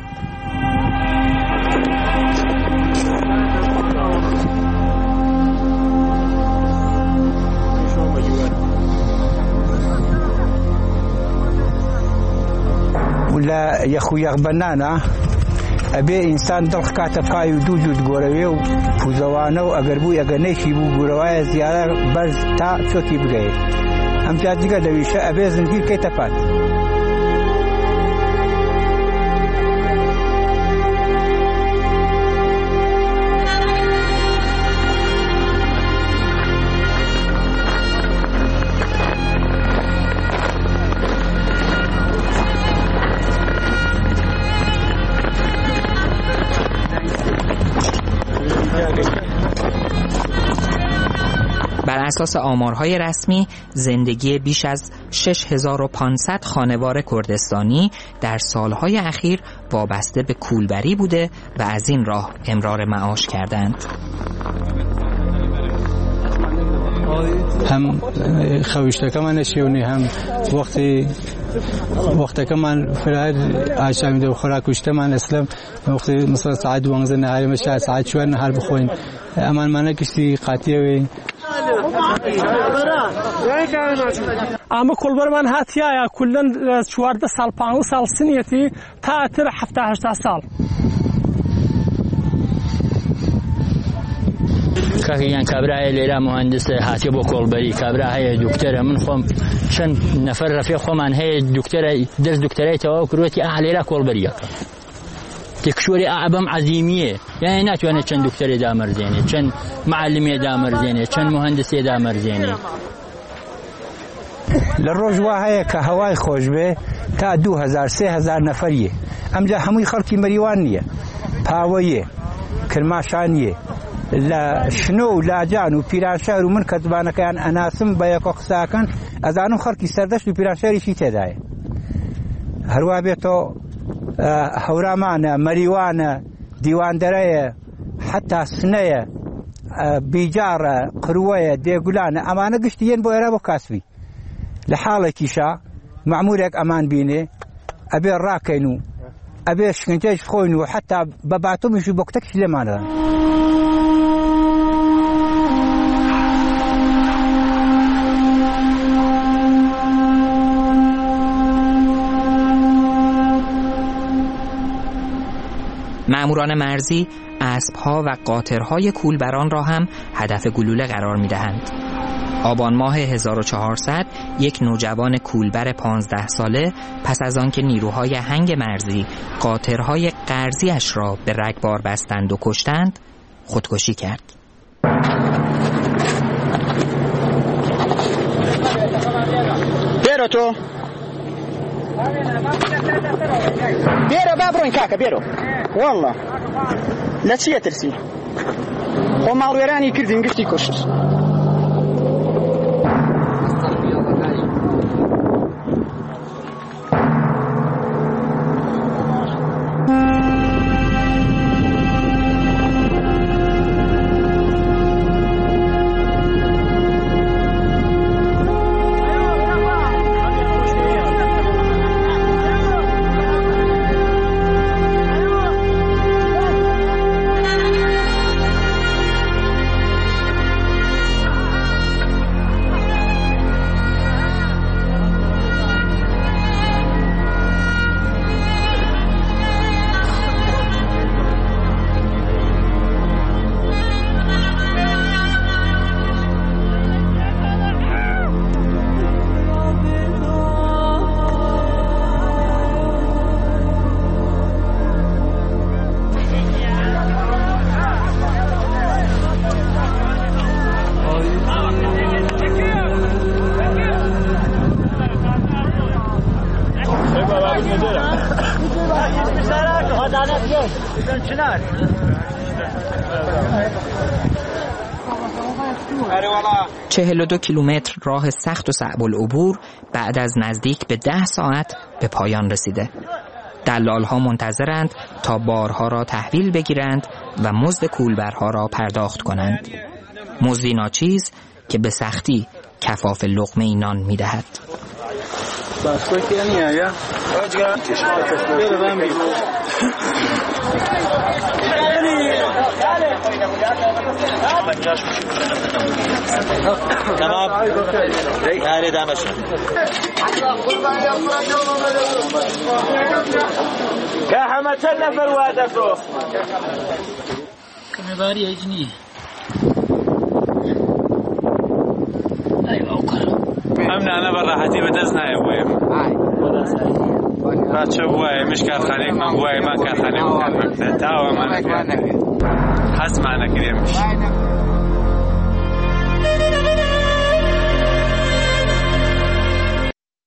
ولا يخويا بنانا ابي انسان دلخ كاتفاي ودوجود غوريو و فوزوانو اگر بو اگر نشي بو غورواي زياره بس تا شوكي بغي ام جاديگه دويشه ابي زنجير كيتفات اساس آمارهای رسمی زندگی بیش از 6500 خانوار کردستانی در سالهای اخیر وابسته به کولبری بوده و از این راه امرار معاش کردند. هم خویشتکه من نشیونی هم وقتی که من فرار عشامیده و خوراک کشته من اسلام وقتی مثلا ساعت 12 نهاری میشه ساعت 4 نهار بخورین اما من کسی قاطیه وی اما کلبر من هاتیه کلن 14 سال 15 سال سنیتی تا 17 سال كاكيان كابراهي ليلى مهندس هاتي بو كولبري كابراهي دكتوره من خم شن نفر رفيق خمان هي دكتوره درس دكتوراه تو كروتي اعلى كولبري تكشوري اعبم عزيميه يعني ناتوانه شن دكتوره دامر زينه شن معلميه دامر زينه شن مهندسيه دامر زينه للرجوة هي كهواي خوش به تا 2000 3000 نفريه امجا همي خلقي مريوانيه باويه كرماشانيه لا شنو لا جانو پیرانشار من کتبانه کان اناسم با یک قساکن از انم خلقی سردش پیرانشاری شي تدای هروا بیتو هورامان مریوان دیوان دره حتی سنه بیجار قروه دیگولان امانه گشتین بو ارابو کاسبی لحاله کیشا معمولك امان بینه ابي راكينو ابي شكنجاش خوينو حتى ببعتو مشي بوقتك لمانا مأموران مرزی اسب‌ها و قاطرهای کولبران را هم هدف گلوله قرار می‌دهند. آبان ماه 1400 یک نوجوان کولبر 15 ساله پس از آنکه نیروهای هنگ مرزی قاطرهای قرضی‌اش را به رگبار بستند و کشتند خودکشی کرد. بیرو تو بیرو بابرو این کاکا بیرو والله لا چیه ترسی خو ماڵوێرانی کردین گشتی کوشت چهل و 2 کیلومتر راه سخت و صعب العبور بعد از نزدیک به 10 ساعت به پایان رسیده. دلال‌ها منتظرند تا بارها را تحویل بگیرند و مزد کولبرها را پرداخت کنند. مزدی ناچیز که به سختی کفاف لقمه نان می‌دهد. تمام هاري دامش كحمة النفر وادفو كم باري اجني ايوه وكل امنا انا براحتي بدزنا يا ابوي بچه بوای مش کارخانه من بوای ما کارخانه مخالفه تاو من حس معنا كريم